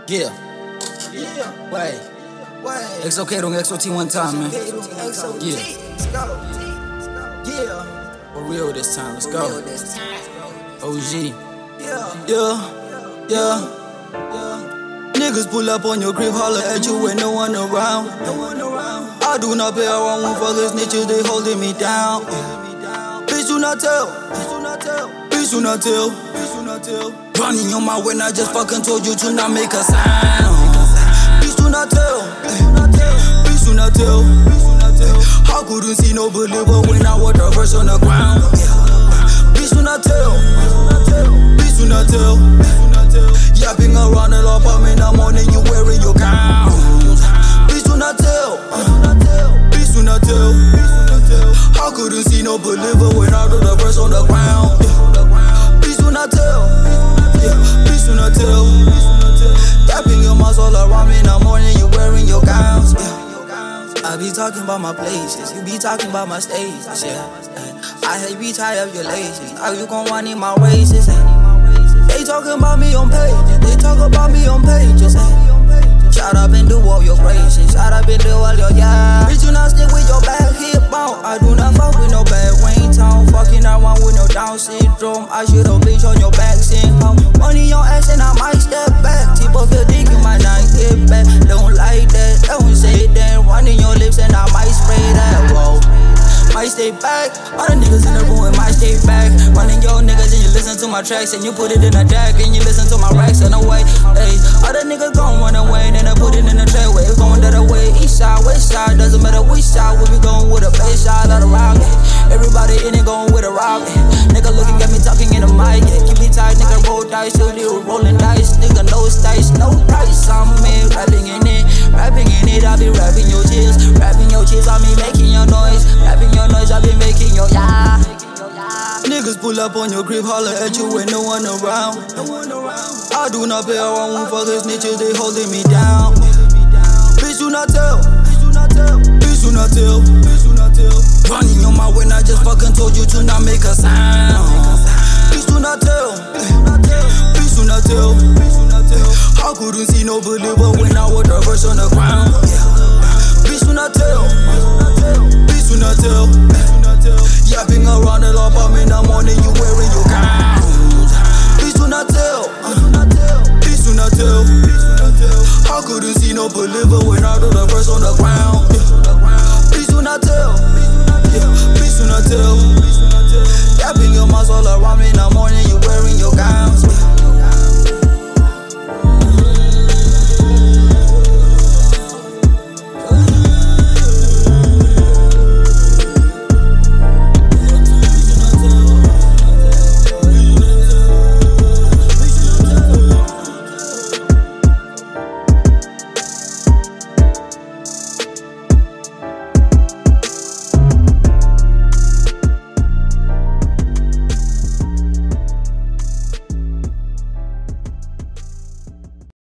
Yeah. Wait. XOK don't XOT one time, man. Yeah. For real this time. Let's go. OG. Yeah. Niggas pull up on your crib, holler at you with no one around. I do not pay around for these snitches, they holding me down. Bitch, do not tell. Bitch, do not tell. Running on my way, I just fucking told you to not make a sound. Bitch, do not tell. Bitch, do not tell. I couldn't see no believer when I was the verse on the ground. Bitch, do not tell. Bitch, do not tell. Yapping around the law apartment, I'm on and you wearing your gown. Bitch, do not tell. Bitch, do not tell. I couldn't see no believer when I do the verse on the ground. Bitch, do not tell. Bitch, do not tell. Yapping your mouth all around me, I'm on and you wearing your gowns. I be talking about my places, you be talking about my stages, yeah. I hate be tired of your laces, how you gon' want in my races, They talking about me on pages, they talk about me on pages, Shout up and do all your graces, shout up and do all your yeah. Bitch, you not stick with your back hip on, I do not fuck with no bad ringtone. Fucking around with no Down syndrome, I should've bleach on your back, sing home. Money on ass and I might step back, tip of your dick in my night, get back. Don't like that, don't say that, running your lips and I might spray that, whoa. Might stay back, all the niggas in the room might stay back. Running your niggas and you listen to my tracks and you put it in a jack and you listen to my racks in a way. Hey, all the niggas gon' run away and then I put it in a tray. Way going the other way, east side, west side, doesn't matter which side. We be going with a bass shot out of rock. Everybody in it going with a rock. Nigga looking at me talking in the mic. Keep me tight, nigga roll dice, you do rolling dice. Nigga no dice, no price. I'm in rapping in it, I be rapping your cheers, I be making your noise, rapping your noise, I be making your yeah. Niggas pull up on your crib, holler at you with no one around. I do not pay around for these snitches, they holding me down. Bitch, do not tell. Bitch, do not tell. Running on my way, I just fucking told you to not make a sound. Bitch, do not tell. Bitch, do not tell. I couldn't see no believer when I was the verse on the ground. Bitch, do not tell. Bitch, do not tell. Yapping around the law apartment, I'm on and you wearing your gowns. Bitch, do not tell. Bitch, do not tell. I couldn't see no believer when I do the verse on the ground.